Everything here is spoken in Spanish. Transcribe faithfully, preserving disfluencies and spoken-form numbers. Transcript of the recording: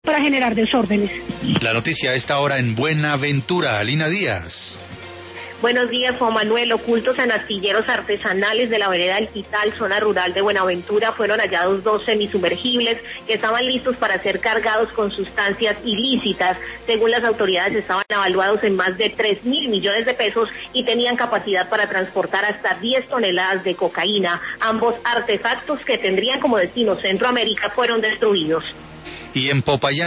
para generar desórdenes. La noticia a esta hora en Buenaventura. Lina Díaz. Buenos días, Juan Manuel. Ocultos en astilleros artesanales de la vereda del Quital, zona rural de Buenaventura, fueron hallados dos semisumergibles que estaban listos para ser cargados con sustancias ilícitas. Según las autoridades, estaban evaluados en más de tres mil millones de pesos y tenían capacidad para transportar hasta diez toneladas de cocaína. Ambos artefactos, que tendrían como destino Centroamérica, fueron destruidos. Y en Popayán.